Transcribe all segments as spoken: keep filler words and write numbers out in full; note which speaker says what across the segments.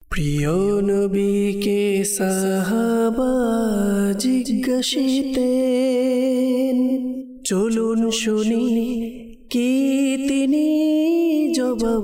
Speaker 1: প্রিয় নবীকে সাহাবা জিজ্ঞাসিতেন, চলুন শুনি কি তিনি জবাব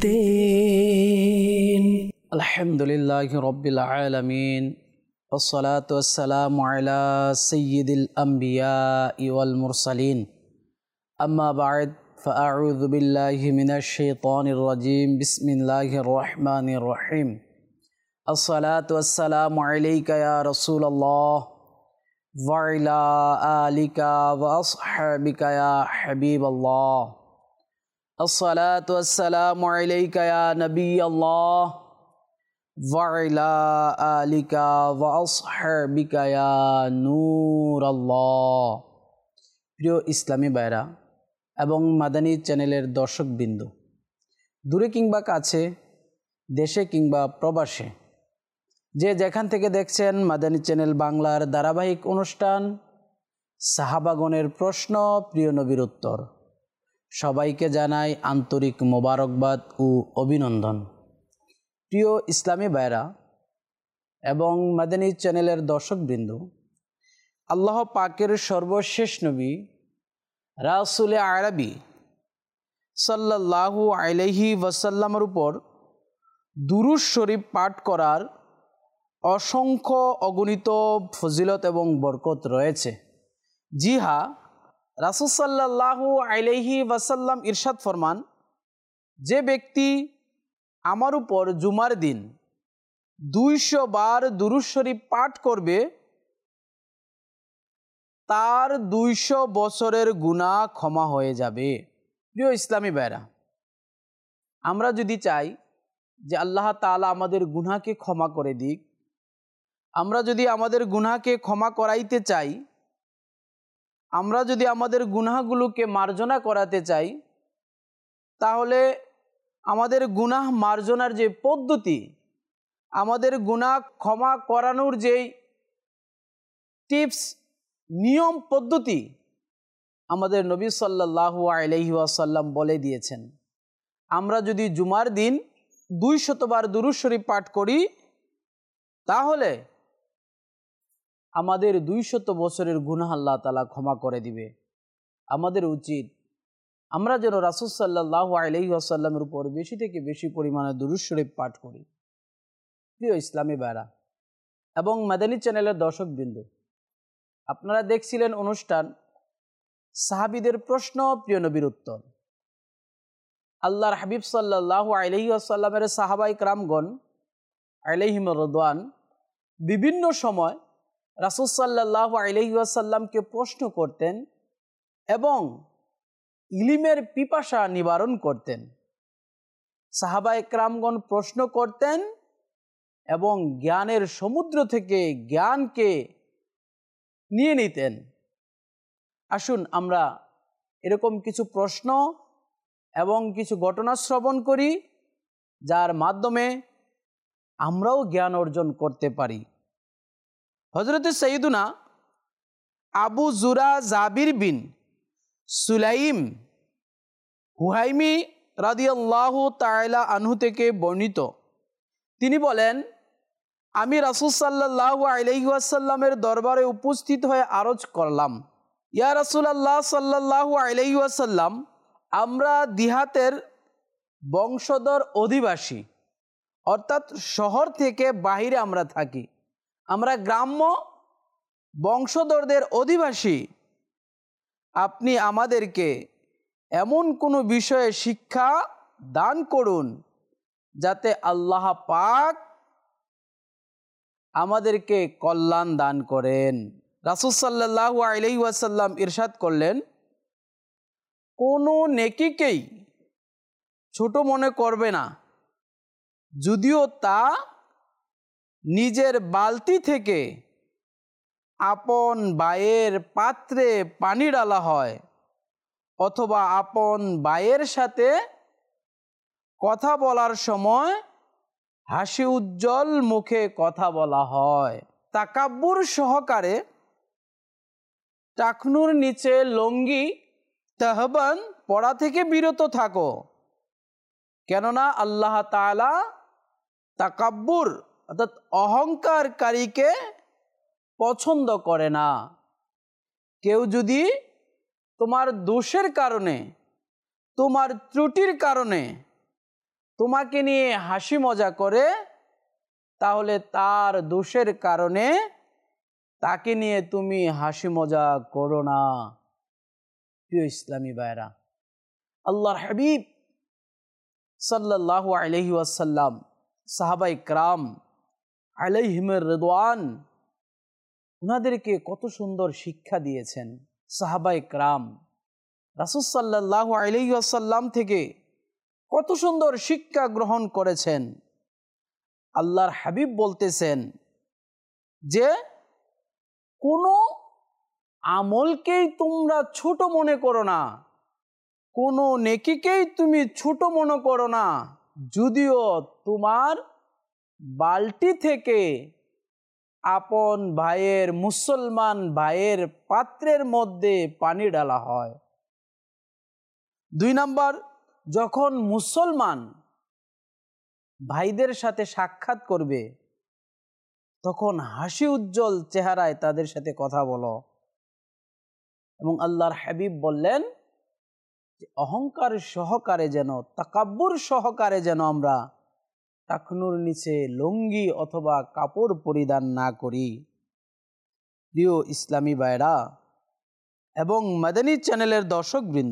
Speaker 1: দিতেন।
Speaker 2: আলহামদুলিল্লাহি রাব্বিল আলামিন, ওয়াসসালাতু ওয়াসসালামু আলা সাইয়্যিদিল আমবিয়াই ওয়াল মুরসালিন, আম্মা বা'দ, ফাআউযু বিল্লাহি মিনাশ শাইতানির রাজীম। বিসমিল্লাহির রহমানির রহিম। আসসালাতু ওয়াসসালামু আলাইকা ইয়া রাসূলুল্লাহ ওয়া আলা আলিকা ওয়া আসহাবিকা ইয়া হাবিবাল্লাহ। আসসালাতু ওয়াসসালামু আলাইকা ইয়া নবিয়াল্লাহ ওয়া আলা আলিকা ওয়া আসহাবিকা ইয়া নূরাল্লাহ। প্রিয় ইসলামী ভাইরা এবং মাদানী চ্যানেলের দর্শকবৃন্দ, দূরে কিংবা কাছে, দেশে কিংবা প্রবাসে, যে যেখান থেকে দেখছেন মাদানী চ্যানেল বাংলার ধারাবাহিক অনুষ্ঠান সাহাবাগণের প্রশ্ন, প্রিয় নবীর উত্তর, সবাইকে জানাই আন্তরিক মোবারকবাদ ও অভিনন্দন। প্রিয় ইসলামী ভাইরা এবং মাদানী চ্যানেলের দর্শকবৃন্দ, আল্লাহ পাকের সর্বশেষ নবী রাসূল আরবি সাল্লাল্লাহু আলাইহি ওয়াসাল্লামের উপর দুরূদ শরীফ পাঠ করার অসংখ্য অগণিত ফজিলত এবং বরকত রয়েছে। জি হ্যাঁ, রাসূল সাল্লাল্লাহু আলাইহি ওয়াসাল্লাম ইরশাদ ফরমান, যে ব্যক্তি আমার উপর জুমার দিন দুইশো বার দুরূদ শরীফ পাঠ করবে, তার দুইশো বছরের গুনাহ ক্ষমা হয়ে যাবে। প্রিয় ইসলামী ভাইরা, আমরা যদি চাই যে আল্লাহ তাআলা আমাদের গুনাহকে ক্ষমা করে দিক, আমরা যদি আমাদের গুনাহকে ক্ষমা করাইতে চাই, আমরা যদি আমাদের গুনাহগুলোকে মার্জনা করাতে চাই, তাহলে আমাদের গুনাহ মার্জনার যে পদ্ধতি, আমাদের গুনাহ ক্ষমা করানোর যেই টিপস, নিয়ম পদ্ধতি আমাদের নবী সাল্লাল্লাহু আলাইহি ওয়াসাল্লাম বলে দিয়েছেন। আমরা যদি জুমার দিন দুই শতবার দুরূদ শরীফ পাঠ করি, তাহলে আমাদের দুই শত বছরের গুনাহ আল্লাহ তাআলা ক্ষমা করে দিবে। আমাদের উচিত আমরা যেন রাসূল সাল্লাল্লাহু আলাইহি ওয়াসাল্লামের উপর বেশি থেকে বেশি পরিমাণে দুরূদ শরীফ পাঠ করি। প্রিয় ইসলামী ভাইরা এবং মাদানী চ্যানেলের দর্শকবৃন্দ, আপনারা দেখছিলেন অনুষ্ঠান সাহাবীদের প্রশ্ন, প্রিয় নবীর উত্তর। আল্লাহর হাবিব সাল্লাল্লাহু আলাইহি ওয়াসাল্লামের সাহাবায়ে কেরামগণ আলাইহিমুর রিদওয়ান বিভিন্ন সময় রাসূল সাল্লাল্লাহু আলাইহি ওয়াসাল্লামকে প্রশ্ন করতেন এবং ইলমের পিপাসা নিবারণ করতেন। সাহাবায়ে কেরামগণ প্রশ্ন করতেন এবং জ্ঞানের সমুদ্র থেকে জ্ঞানকে নিয়ে নিতেন। আসুন আমরা এরকম কিছু প্রশ্ন এবং কিছু ঘটনা শ্রবণ করি, যার মাধ্যমে আমরাও জ্ঞান অর্জন করতে পারি। হযরতে সাইয়্যিদুনা আবু যুরা জাবির বিন সুলাইম হুয়াইমি রাদিয়াল্লাহু তাআলা আনহু থেকে বর্ণিত, তিনি বলেন, আমি রাসূল সাল্লাল্লাহু আলাইহি ওয়াসাল্লামের দরবারে উপস্থিত হয়ে আরজ করলাম, ইয়া রাসূলুল্লাহ সাল্লাল্লাহু আলাইহি ওয়াসাল্লাম, আমরা দিহাতের বংশধর অধিবাসী, অর্থাৎ শহর থেকে বাহিরে আমরা থাকি, আমরা গ্রাম্য বংশধরদের অধিবাসী। আপনি আমাদেরকে এমন কোনো বিষয়ে শিক্ষা দান করুন যাতে আল্লাহ পাক আমাদেরকে কল্যাণ দান করেন। রাসূল সাল্লাল্লাহু আলাইহি ওয়াসাল্লাম ইরশাদ করলেন, কোনো নেকিকেই ছোট মনে করবে না, যদিও তা নিজের বালতি থেকে আপন ভাইয়ের পাত্রে পানি ঢালা হয়, অথবা আপন ভাইয়ের সাথে কথা বলার সময় হাসি উজ্জ্বল মুখে কথা বলা হয়। তাকাব্বুর সহকারে টাকনুর নিচে লঙ্গি তাহবান পড়া থেকে বিরত থাকো, কেননা আল্লাহ তাআলা তাকাব্বুর অর্থাৎ অহংকারকারীকে পছন্দ করে না। কেউ যদি তোমার দোষের কারণে, তোমার ত্রুটির কারণে তোমাকে নিয়ে হাসি মজা করে, তাহলে তার দোষের কারণে তাকে নিয়ে তুমি হাসি মজা করো না। প্রিয় ইসলামী ভাইরা, আল্লাহর হাবিব সাল্লাল্লাহু আলাইহি ওয়াসাল্লাম, সাহাবায়ে কেরাম আলাইহিমের রিদওয়ান, উনাদেরকে কত সুন্দর শিক্ষা দিয়েছেন। সাহাবায়ে কেরাম রাসূল সাল্লাল্লাহু আলাইহি ওয়াসাল্লাম থেকে কত সুন্দর শিক্ষা গ্রহণ করেছেন। আল্লাহর হাবিব বলতেছেন যে কোনো আমলকেই তোমরা ছোট মনে করো না, কোনো নেকিকেই তুমি ছোট মনে করো না, যদিও তোমার বালতি থেকে আপন ভাইয়ের, মুসলমান ভাইয়ের পাত্রের মধ্যে পানি ঢালা হয়। দুই নাম্বার, যখন মুসলমান ভাইদের সাথে সাক্ষাৎ করবে তখন হাসি উজ্জ্বল চেহারায় তাদের সাথে কথা বলো। এবং আল্লাহর হাবিব বললেন যে অহংকার সহকারে যেন, তাকাব্বুর সহকারে যেন আমরা টাকনুর নিচে লুঙ্গি অথবা কাপড় পরিধান না করি। প্রিয় ইসলামী ভাইরা এবং মাদানী চ্যানেলের দর্শকবৃন্দ,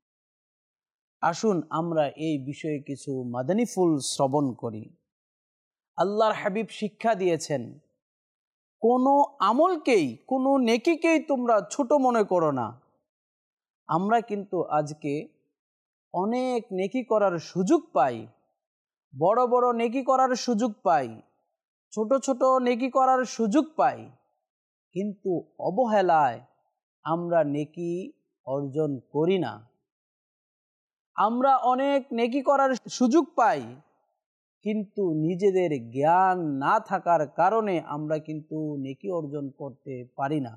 Speaker 2: আসুন আমরা এই বিষয়ে কিছু মাদানী ফুল শ্রবণ করি। আল্লাহর হাবিব শিক্ষা দিয়েছেন, কোনো আমলকেই, কোনো নেকিকেই তোমরা ছোট মনে করো না। আমরা কিন্তু আজকে অনেক নেকি করার সুযোগ পাই, বড় বড় নেকি করার সুযোগ পাই, ছোট ছোট নেকি করার সুযোগ পাই, কিন্তু অবহেলায় আমরা নেকি অর্জন করি না। আমরা অনেক নেকি করার সুযোগ পাই, কিন্তু নিজেদের জ্ঞান না থাকার কারণে আমরা কিন্তু নেকি অর্জন করতে পারি না।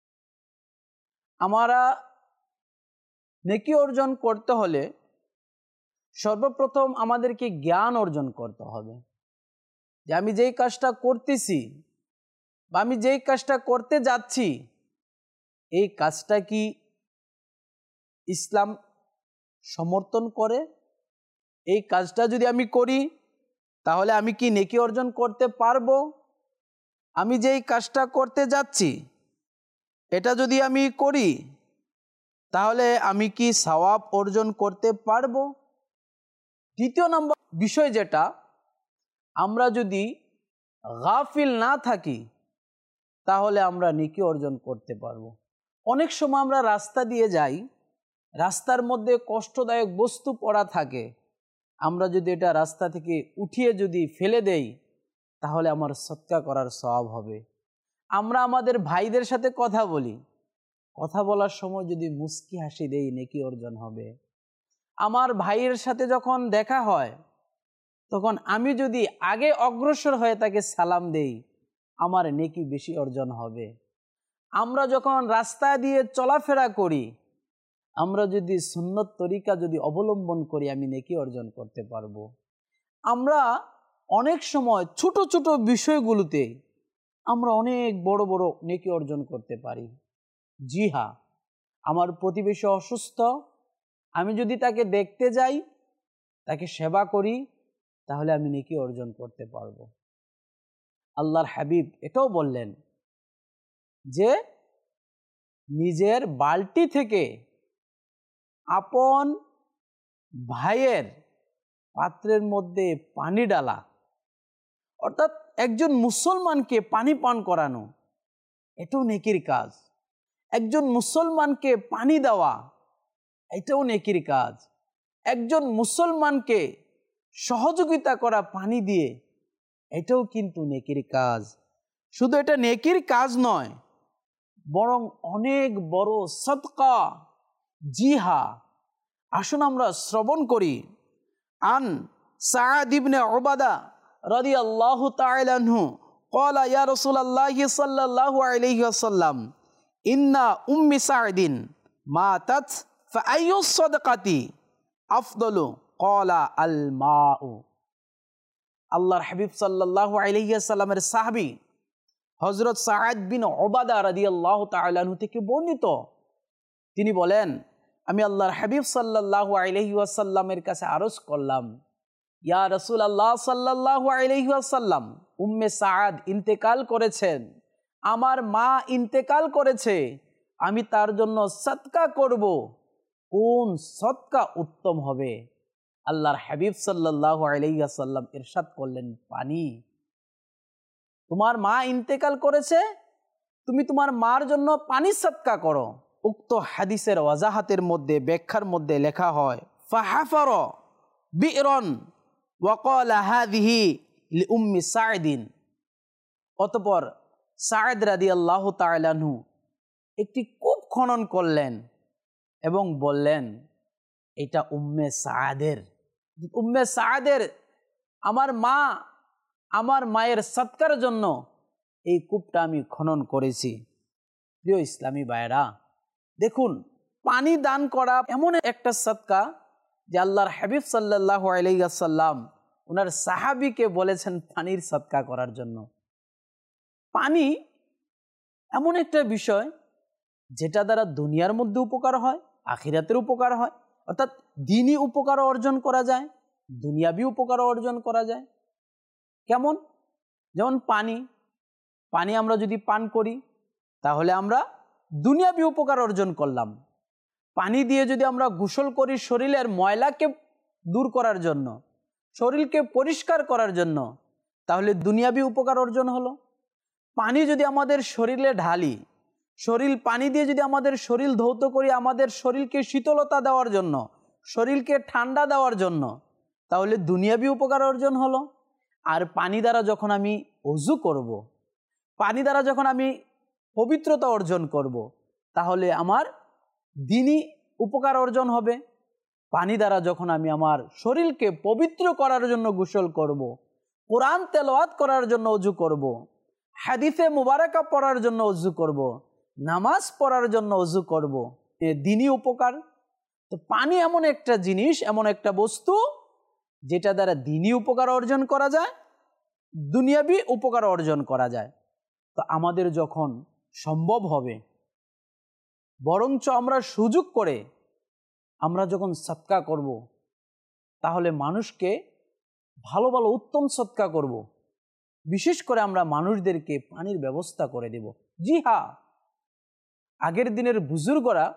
Speaker 2: আমরা নেকি অর্জন করতে হলে সর্বপ্রথম আমাদেরকে জ্ঞান অর্জন করতে হবে যে আমি যেই কাজটা করতেছি বা আমি যেই কাজটা করতে যাচ্ছি, এই কাজটা কি ইসলাম সমর্থন করে? এই কাজটা যদি আমি করি তাহলে আমি কি নেকি অর্জন করতে পারবো? আমি যেই কাজটা করতে যাচ্ছি এটা যদি আমি করি তাহলে আমি কি সওয়াব অর্জন করতে পারবো? দ্বিতীয় নম্বর বিষয় যেটা, আমরা যদি গাফিল না থাকি তাহলে আমরা নেকি অর্জন করতে পারবো। অনেক সময় আমরা রাস্তা দিয়ে যাই, রাস্তার মধ্যে কষ্টদায়ক বস্তু পড়া থাকে, আমরা যদি এটা রাস্তা থেকে উঠিয়ে যদি ফেলে দেই তাহলে আমার সদকা করার সওয়াব হবে। আমরা আমাদের ভাইদের সাথে কথা বলি, কথা বলার সময় যদি মুস্কি হাসি দেই নেকি অর্জন হবে। আমার ভাইয়ের সাথে যখন দেখা হয় তখন আমি যদি আগে অগ্রসর হয়ে তাকে সালাম দেই, আমার নেকি বেশি অর্জন হবে। আমরা যখন রাস্তা দিয়ে চলাফেরা করি, আমরা যদি সুন্নত তরিকা যদি অবলম্বন করি, আমি নেকি অর্জন করতে পারবো। আমরা অনেক সময় ছোট ছোট বিষয়গুলোতে আমরা অনেক বড় বড় নেকি অর্জন করতে পারি। জি হ্যাঁ, আমার প্রতিবেশী অসুস্থ, আমি যদি তাকে দেখতে যাই, তাকে সেবা করি, তাহলে আমি নেকি অর্জন করতে পারবো। আল্লাহর হাবিব এটাও বললেন যে নিজের বালতি থেকে আপন ভাইয়ের পাত্রের মধ্যে পানি ডালা, অর্থাৎ একজন মুসলমানকে পানি পান করানো, এটাও নেকির কাজ। একজন মুসলমানকে পানি দেওয়া, এটাও নেকির কাজ। একজন মুসলমানকে সহযোগিতা করা পানি দিয়ে, এটাও কিন্তু নেকির কাজ। শুধু এটা নেকির কাজ নয়, বরং অনেক বড় সদকা। জি হ্যাঁ, আসুন আমরা শ্রবণ করি। আন সাআদ ইবনে উবাদা রাদিয়াল্লাহু তাআলা আনহু ক্বালা ইয়া রাসূলুল্লাহি সাল্লাল্লাহু আলাইহি ওয়াসাল্লাম ইন্না উম্মি সাঈদিন মাতাত ফাআইয়ুস সাদকাতি আফদালু ক্বালা আল মাউ। আল্লাহর হাবিব সাল্লাল্লাহু আলাইহি ওয়াসাল্লামের সাহাবী হযরত সাআদ বিন উবাদা রাদিয়াল্লাহু তাআলা আনহু থেকে বর্ণিত, তিনি বলেন, আমি আল্লাহর হাবিব সাল্লাল্লাহু আলাইহি ওয়াসাল্লামের কাছে আরজ করলাম, ইয়া রাসূলুল্লাহ সাল্লাল্লাহু আলাইহি ওয়াসাল্লাম, উম্মে সাআদ ইন্তেকাল করেছেন, আমার মা ইন্তেকাল করেছে, আমি তার জন্য সদকা করব, কোন সদকা উত্তম হবে? আল্লাহর হাবিব সাল্লাল্লাহু আলাইহি ওয়াসাল্লাম ইরশাদ করলেন, পানি। তোমার মা ইন্তেকাল করেছে, তুমি তোমার মার জন্য পানি সদকা করো। উক্ত হাদিসের ওয়াজাহাতের মধ্যে, ব্যাখ্যার মধ্যে লেখা হয়, ফাহাফার বিরন ওয়া ক্বালা হাযিহি লিউম্মি সাঈদিন। অতঃপর সাঈদ রাদিয়াল্লাহু তাআলা আনহু একটি কূপ খনন করলেন এবং বললেন, এটা উম্মে সাআদের, উম্মে সাআদের, আমার মা, আমার মায়ের সদকার জন্য এই কূপটা আমি খনন করেছি। প্রিয় ইসলামী ভাইরা, দেখুন, পানি দান করা এমন একটা সদকা যে আল্লাহর হাবিব সাল্লাল্লাহু আলাইহি ওয়াসাল্লাম ওনার সাহাবীকে বলেছেন পানির সদকা করার জন্য। পানি এমন একটা বিষয় যেটা দ্বারা দুনিয়ার মধ্যে উপকার হয়, আখিরাতের উপকার হয়, অর্থাৎ দ্বীনি উপকার অর্জন করা যায়, দুনিয়াবি উপকার অর্জন করা যায়। কেমন? যেমন পানি, পানি আমরা যদি পান করি তাহলে আমরা দুনিয়াবি উপকার অর্জন করলাম। পানি দিয়ে যদি আমরা গোসল করি শরীরের ময়লাকে দূর করার জন্য, শরীরকে পরিষ্কার করার জন্য, তাহলে দুনিয়াবি উপকার অর্জন হলো। পানি যদি আমাদের শরীরে ঢালি, শরীর পানি দিয়ে যদি আমাদের শরীর ধৌত করি আমাদের শরীরকে শীতলতা দেওয়ার জন্য, শরীরকে ঠান্ডা দেওয়ার জন্য, তাহলে দুনিয়াবি উপকার অর্জন হলো। আর পানি দ্বারা যখন আমি ওযু করব, পানি দ্বারা যখন আমি পবিত্রতা অর্জন করব, তাহলে আমার দ্বীনি উপকার অর্জন হবে। পানি দ্বারা যখন আমি আমার শরীরকে পবিত্র করার জন্য গোসল করব, কোরআন তেলাওয়াত করার জন্য ওযু করব, হাদিসে মুবারাকা পড়ার জন্য ওযু করব, নামাজ পড়ার জন্য ওযু করব, এ দ্বীনি উপকার। তো পানি এমন একটা জিনিস, এমন একটা বস্তু যেটা দ্বারা দ্বীনি উপকার অর্জন করা যায়, দুনিয়াবি উপকার অর্জন করা যায়। তো আমাদের যখন সম্ভব হবে, বরঞ্চ আমরা সুযোগ করে আমরা যখন সদকা করব, তাহলে মানুষকে ভালো ভালো উত্তম সদকা করব। বিশেষ করে আমরা মানুষদেরকে পানির ব্যবস্থা করে দেব। জি হ্যাঁ, আগের দিনের বুজুর্গরা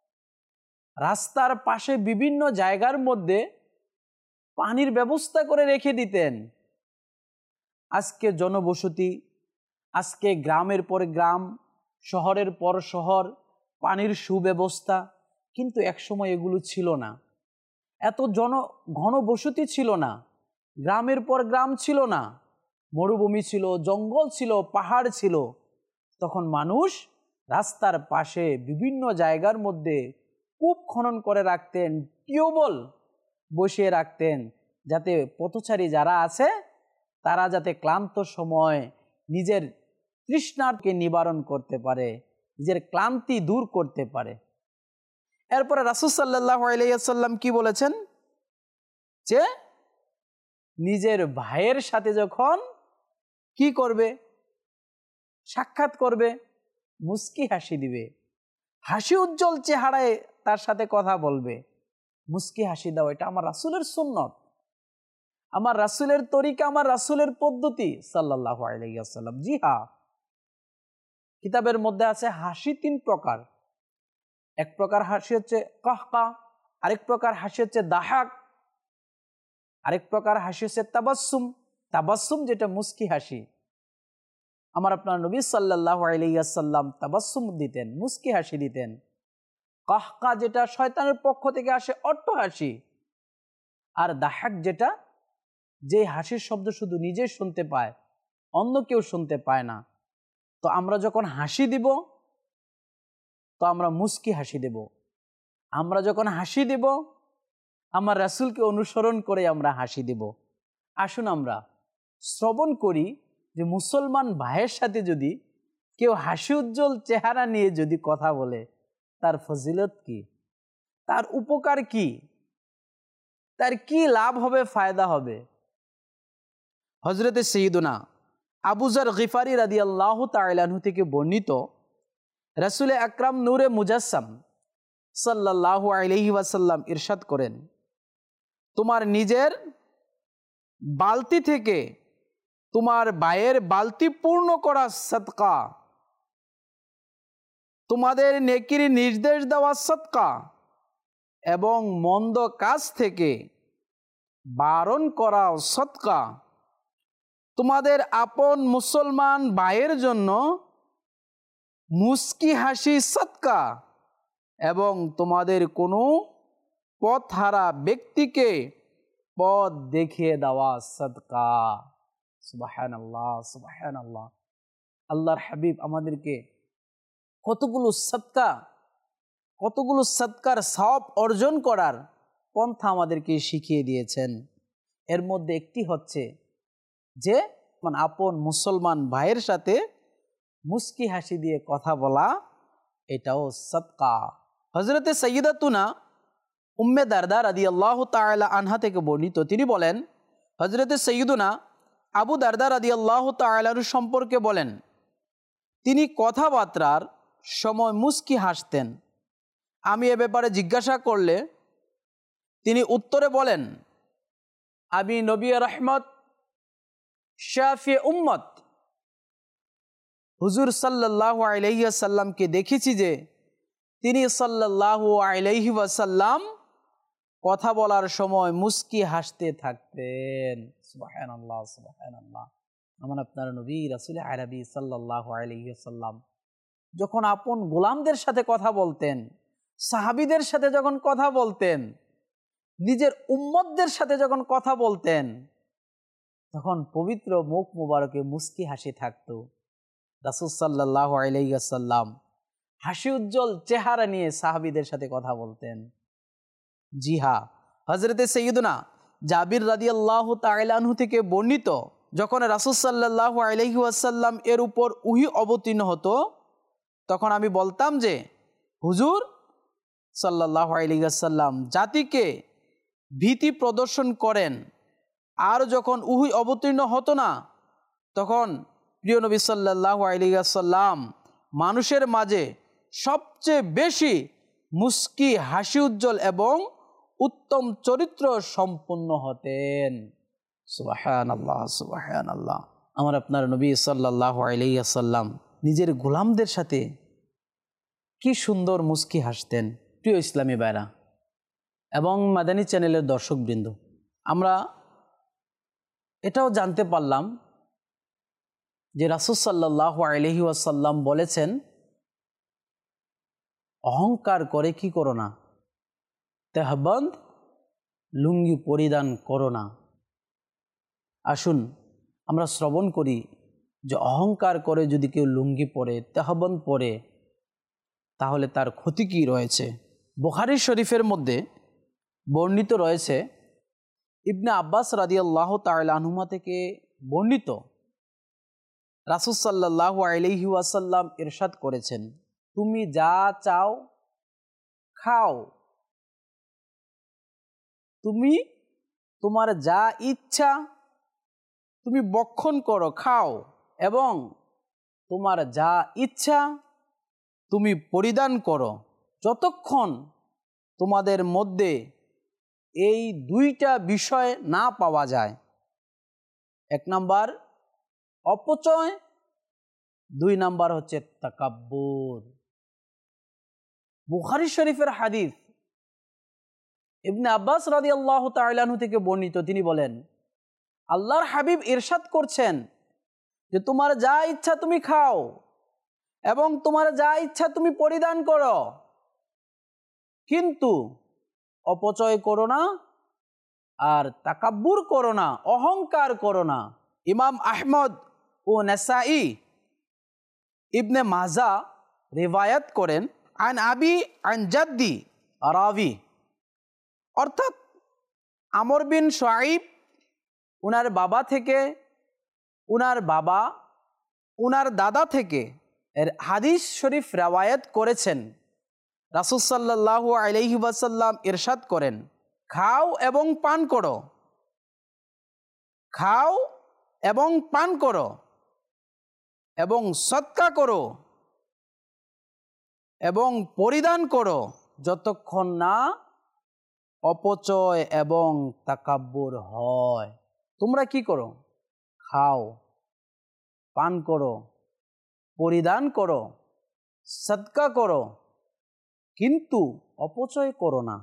Speaker 2: রাস্তার পাশে বিভিন্ন জায়গার মধ্যে পানির ব্যবস্থা করে রেখে দিতেন। আজকে জনবসতি, আজকে গ্রামের পর গ্রাম, শহরের পর শহর, পানির সুব্যবস্থা, কিন্তু একসময় এগুলো ছিল না। এত জন ঘনবসতি ছিল না, গ্রামের পর গ্রাম ছিল না, মরুভূমি ছিল, জঙ্গল ছিল, পাহাড় ছিল। তখন মানুষ রাস্তার পাশে বিভিন্ন জায়গার মধ্যে কূপ খনন করে রাখতেন, টিউবওয়েল বসিয়ে রাখতেন, যাতে পথচারী যারা আছে তারা যাতে ক্লান্ত সময় নিজের তৃষ্ণাকে নিবারণ করতে পারে, নিজের ক্লান্তি দূর করতে পারে। এরপরে রাসূল সাল্লাল্লাহু আলাইহি ওয়াসাল্লাম কি বলেছেন? যে নিজের ভাইয়ের সাথে যখন কি করবে, সাক্ষাৎ করবে, মুস্কি হাসি দিবে, হাসি উজ্জ্বল চেহারায় তার সাথে কথা বলবে, মুস্কি হাসি দাও। এটা আমার রাসূলের সুন্নত, আমার রাসূলের তরিকা, আমার রাসূলের পদ্ধতি সাল্লাল্লাহু আলাইহি ওয়াসাল্লাম। জি হ্যাঁ, কিতাবের মধ্যে আছে হাসি তিন প্রকার। এক প্রকার হাসি হচ্ছে কাহকা, আরেক প্রকার হাসি হচ্ছে দাহাক, আরেক প্রকার হাসি হচ্ছে তাবাসসুম। তাবাসসুম যেটা মুস্কি হাসি। আমার আপনার নবী সাল্লাল্লাহু আলাইহি ওয়াসাল্লাম তাবাসসুম দিতেন, মুস্কি হাসি দিতেন। কাহকা যেটা শয়তানের পক্ষ থেকে আসে, অট্ট হাসি। আর দাহাক যেটা, যে হাসির শব্দ শুধু নিজে শুনতে পায়, অন্য কেউ শুনতে পায় না। তো আমরা যখন হাসি দিব তো আমরা মুস্কি হাসি দেব। আমরা যখন হাসি দেব আমার রাসূলকে অনুসরণ করে আমরা হাসি দেব। আসুন আমরা শ্রবণ করি যে মুসলমান ভাইয়ের সাথে যদি কেউ হাসি উজ্জ্বল চেহারা নিয়ে যদি কথা বলে, তার ফজিলত কি, তার উপকার কি, তার কি লাভ হবে, ফায়দা হবে। হজরতে সৈয়দনা আবু যর গিফারি রাদিয়াল্লাহু তাআলা আনহু থেকে বর্ণিত, রাসূল আকরাম নূরে মুজাসসাম সাল্লাল্লাহু আলাইহি ওয়াসাল্লাম ইরশাদ করেন, তোমার নিজের বালতি থেকে তোমার ভাইয়ের বালতি পূর্ণ করা সদকা, তোমাদের নেকির নির্দেশ দেওয়া সদকা এবং মন্দ কাজ থেকে বারণ করা সদকা, তোমাদের আপন মুসলমান ভাইয়ের জন্য মুস্কি হাসি সদকা এবং তোমাদের কোনো পথহারা ব্যক্তিকে পথ দেখিয়ে দেওয়া সদকা। সুবহানাল্লাহ, সুবহানাল্লাহ। আল্লাহর হাবিব আমাদেরকে কতগুলো সদকা, কতগুলো সদকার সওয়াব অর্জন করার পন্থা আমাদেরকে শিখিয়ে দিয়েছেন। এর মধ্যে একটি হচ্ছে যে মানে আপন মুসলমান ভাইয়ের সাথে মুস্কি হাসি দিয়ে কথা বলা, এটাও সদকা। হযরতে সাইয়্যিদাতুনা উম্মে দারদা রাদিয়াল্লাহু তাআলা আনহা থেকে বর্ণিত, তিনি বলেন, হযরতে সাইয়্যিদুনা আবু দারদা রাদিয়াল্লাহু তাআলা আনহু সম্পর্কে বলেন, তিনি কথাবার্তার সময় মুস্কি হাসতেন। আমি এ ব্যাপারে জিজ্ঞাসা করলে তিনি উত্তরে বলেন, আমি নবী রহমত শাফি উম্মত হুজুর সাল্লাল্লাহু আলাইহি ওয়াসাল্লামকে দেখেছি যে তিনি সাল্লাল্লাহু আলাইহি ওয়াসাল্লাম কথা বলার সময় মুস্কি হাসতে থাকতেন। সুবহানাল্লাহ, সুবহানাল্লাহ। আমার আপনার নবী রাসূল আরবি সাল্লাল্লাহু আলাইহি ওয়াসাল্লাম যখন আপন গোলামদের সাথে কথা বলতেন, সাহাবীদের সাথে যখন কথা বলতেন, নিজের উম্মতদের সাথে যখন কথা বলতেন, তখন পবিত্র মুখ মুবারকে মুস্কি হাসি থাকতো। রাসূল সাল্লাল্লাহু আলাইহি ওয়াসাল্লাম হাসি উজ্জ্বল চেহারা নিয়ে সাহাবীদের সাথে কথা বলতেন। জি হ্যাঁ, হযরতে সাইয়্যিদুনা জাবির রাদিয়াল্লাহু তাআলা আনহু থেকে বর্ণিত, যখন রাসূল সাল্লাল্লাহু আলাইহি ওয়াসাল্লাম এর উপর ওহী অবতীর্ণ হতো, তখন আমি বলতাম যে হুজুর সাল্লাল্লাহু আলাইহি ওয়াসাল্লাম জাতিকে ভীতি প্রদর্শন করেন। আর যখন ওহী অবতীর্ণ হতো না, তখন প্রিয় নবী সাল্লাল্লাহু আলাইহি ওয়াসাল্লাম মানুষের মাঝে সবচেয়ে বেশি মুস্কি হাসি উজ্জ্বল এবং উত্তম চরিত্র সম্পন্ন হতেন। সুবহানাল্লাহ, সুবহানাল্লাহ। আমার আপনার নবী সাল্লাল্লাহু আলাইহি ওয়াসাল্লাম নিজের গোলামদের সাথে কি সুন্দর মুস্কি হাসতেন। প্রিয় ইসলামী ভাইরা এবং মাদানী চ্যানেলের দর্শকবৃন্দ, আমরা এটাও জানতে পারলাম যে রাসূল সাল্লাল্লাহু আলাইহি ওয়াসাল্লাম বলেছেন, অহংকার করে কি করো না, তেহবন্দ লুঙ্গি পরিধান করো না। আসুন আমরা শ্রবণ করি যে অহংকার করে যদি কেউ লুঙ্গি পরে, তেহবন্দ পরে, তাহলে তার ক্ষতি কি রয়েছে। বুখারী শরীফের মধ্যে বর্ণিত রয়েছে, ইবনে আব্বাস রাদিয়াল্লাহু তাআলা আনহুমা থেকে বর্ণিত, রাসূল সাল্লাল্লাহু আলাইহি ওয়াসাল্লাম ইরশাদ করেছেন, তুমি যা চাও খাও, তুমি তোমার যা ইচ্ছা তুমি বক্ষণ করো, খাও, এবং তোমার যা ইচ্ছা তুমি পরিধান করো, যতক্ষণ তোমাদের মধ্যে এই দুইটা বিষয় না পাওয়া যায়। এক নাম্বার অপচয়, দুই নাম্বার হচ্ছে তাকাব্বুর। বুখারী শরীফের হাদিস, ইবনে আব্বাস রাদিয়াল্লাহু তাআলা আনহু থেকে বর্ণিত, তিনি বলেন, আল্লাহর হাবিব ইরশাদ করছেন যে তোমার যা ইচ্ছা তুমি খাও এবং তোমার যা ইচ্ছা তুমি পরিধান করো, কিন্তু অপচয় করো না আর তাকাব্বুর করো না, অহংকার করো না। ইমাম আহমদ ও নাসাই ইবনে মাজা রিওয়ায়াত করেন, আন আবি আন জাদ্দি রাবি, অর্থাৎ আমর বিন শুআইব উনার বাবা থেকে, উনার বাবা উনার দাদা থেকে এর হাদিস শরীফ রিওয়ায়াত করেছেন, রাসূল সাল্লাল্লাহু আলাইহি ওয়াসাল্লাম ইরশাদ করেন, খাও এবং পান করো, খাও এবং পান করো এবং সদকা করো এবং পরিধান করো যতক্ষণ না অপচয় এবং তাকাব্বুর হয়। তোমরা কি করো? খাও, পান করো, পরিধান করো, সদকা করো, কিন্তু অপচয় করো না,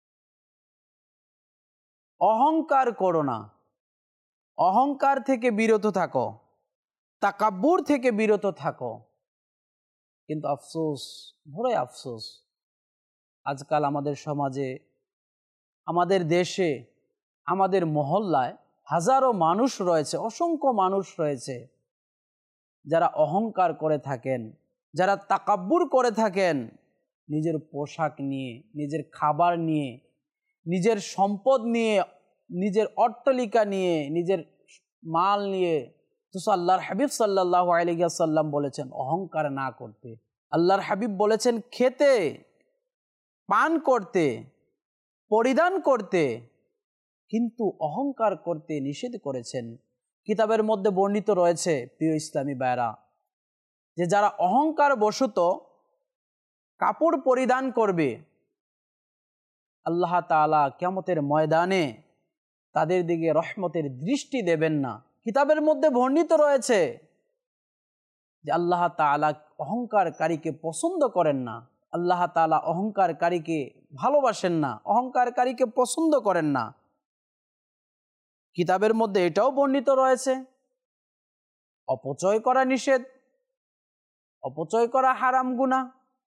Speaker 2: অহংকার করো না। অহংকার থেকে বিরত থাকো, তাকাব্বুর থেকে বিরত থাকো। কিন্তু আফসোস, বড়ই আফসোস, আজকাল আমাদের সমাজে, আমাদের দেশে, আমাদের মহল্লায় হাজারো মানুষ রয়েছে, অসংখ্য মানুষ রয়েছে যারা অহংকার করে থাকেন, যারা তাকাব্বুর করে থাকেন নিজের পোশাক নিয়ে, নিজের খাবার নিয়ে, নিজের সম্পদ নিয়ে, নিজের অট্টালিকা নিয়ে, নিজের মাল নিয়ে। তো আল্লাহর হাবিব সাল্লাল্লাহু আলাইহি ওয়াসাল্লাম বলেছেন অহংকার না করতে। আল্লাহর হাবিব বলেছেন খেতে, পান করতে, পরিধান করতে, কিন্তু অহংকার করতে নিষেধ করেছেন। কিতাবের মধ্যে বর্ণিত রয়েছে প্রিয় ইসলামী ভাইরা, যে যারা অহংকার বশত কাপড় পরিধান করবে, আল্লাহ তাআলা কিয়ামতের ময়দানে তাদের দিকে রহমতের দৃষ্টি দেবেন না। কিতাবের মধ্যে বর্ণিত রয়েছে যে আল্লাহ তাআলা অহংকারকারীকে পছন্দ করেন না, আল্লাহ তাআলা অহংকারকারীকে ভালোবাসেন না, অহংকারকারীকে পছন্দ করেন না। কিতাবের মধ্যে এটাও বর্ণিত রয়েছে অপচয় করা নিষেধ, অপচয় করা হারাম গুনাহ।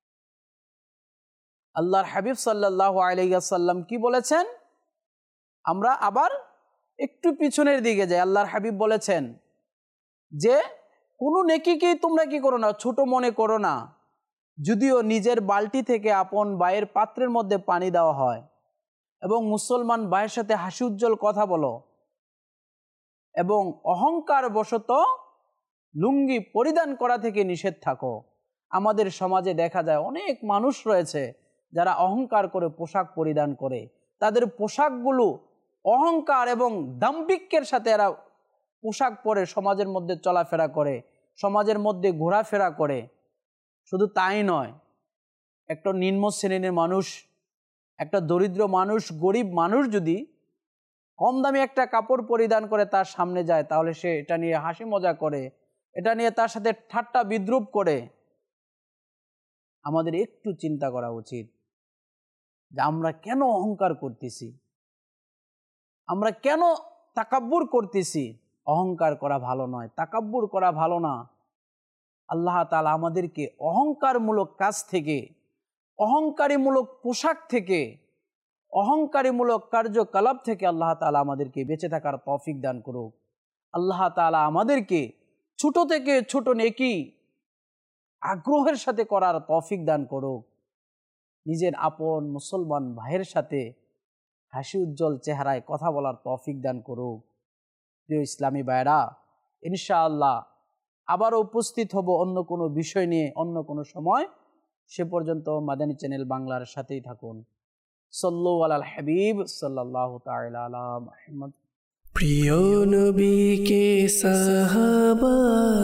Speaker 2: আল্লাহর হাবিব সাল্লাল্লাহু আলাইহি ওয়াসাল্লাম কি বলেছেন? আমরা আবার একটু পিছনের দিকে যাই। আল্লাহর হাবিব বলেছেন যে কোনো নেকিকে তোমরা কি করো না, ছোট মনে করো না। যদিও নিজের বালতি থেকে আপন ভাইয়ের পাত্রের মধ্যে পানি দেওয়া হয় এবং মুসলমান ভাইয়ের সাথে হাসি উজ্জ্বল কথা বলো এবং অহংকার বশত লুঙ্গি পরিধান করা থেকে নিষেধ থাকো। আমাদের সমাজে দেখা যায় অনেক মানুষ রয়েছে যারা অহংকার করে পোশাক পরিধান করে, তাদের পোশাকগুলো অহংকার এবং দাম্ভিক্যের সাথে এরা পোশাক পরে সমাজের মধ্যে চলাফেরা করে, সমাজের মধ্যে ঘোরাফেরা করে। শুধু তাই নয়, একটা নিম্ন শ্রেণীর মানুষ, একটা দরিদ্র মানুষ, গরিব মানুষ যদি কম দামি একটা কাপড় পরিধান করে তার সামনে যায়, তাহলে সে এটা নিয়ে হাসি মজা করে, এটা নিয়ে তার সাথে ঠাট্টা বিদ্রূপ করে। আমাদের একটু চিন্তা করা উচিত যে আমরা কেন অহংকার করতেছি, আমরা কেন তাকাব্বুর করতেছি। অহংকার করা ভালো নয়, তাকাব্বুর করা ভালো না। আল্লাহ তাআলা আমাদেরকে অহংকারমূলক কাজ থেকে, অহংকারীমূলক পোশাক থেকে, অহংকারীমূলক কার্যকলাপ থেকে আল্লাহ তাআলা আমাদেরকে বেঁচে থাকার তৌফিক দান করুক। আল্লাহ তাআলা আমাদেরকে ছোট থেকে ছোট নেকি আগ্রহের সাথে করার তৌফিক দান করুক। নিজের আপন মুসলমান ভাইয়ের সাথে হাসি উজ্জ্বল চেহারায় কথা বলার তৌফিক দান করুক। প্রিয় ইসলামী ভাইরা, ইনশাআল্লাহ আবারও উপস্থিত হব অন্য কোনো বিষয় নিয়ে অন্য কোনো সময়। সে পর্যন্ত মাদানী চ্যানেল বাংলার সাথেই থাকুন। সাল্লু আলাল হাবিব সাল্লাল্লাহু তাআলা আলা মুহাম্মদ।
Speaker 1: প্রিয় নবীকে সাহাবা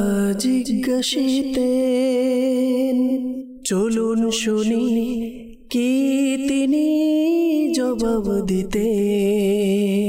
Speaker 1: জিজ্ঞাসিতেন, চলুন শুনি কি তিনি জবাব দিতেন।